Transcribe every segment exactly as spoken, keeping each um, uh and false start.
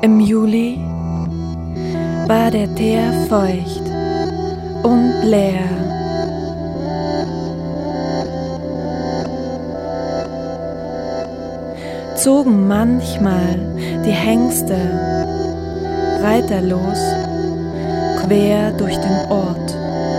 Im Juli war der Teer feucht und leer. Zogen manchmal die Hengste reiterlos quer durch den Ort.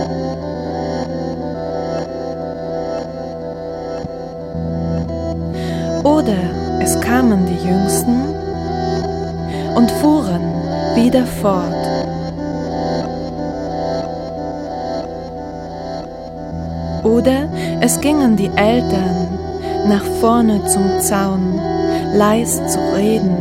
Oder es kamen die Jüngsten und fuhren wieder fort. Oder es gingen die Eltern nach vorne zum Zaun, leis zu reden.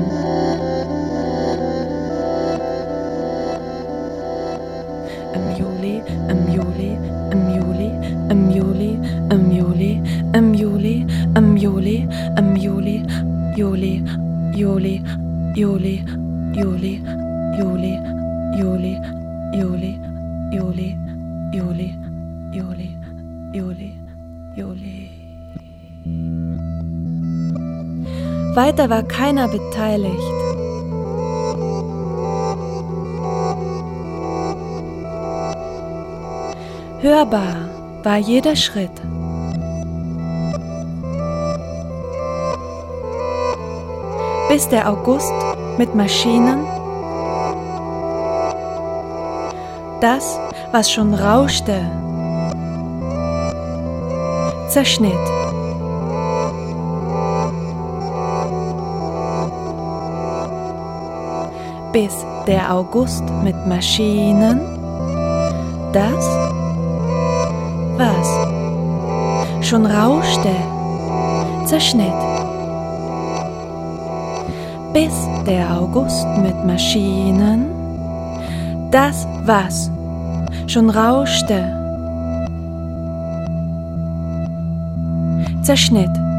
Im Juli, im Juli, im Juli, im Juli, im Juli, im Juli, im Juli, im Juli, Juli, Juli, Juli, Juli, Juli, Juli, Juli, Juli, Juli, Juli, Juli, Juli. Weiter war keiner beteiligt. Hörbar war jeder Schritt. Bis der August mit Maschinen das, was schon rauschte, zerschnitt. Bis der August mit Maschinen das, was schon rauschte, zerschnitt. Bis der August mit Maschinen das, was schon rauschte, zerschnitt.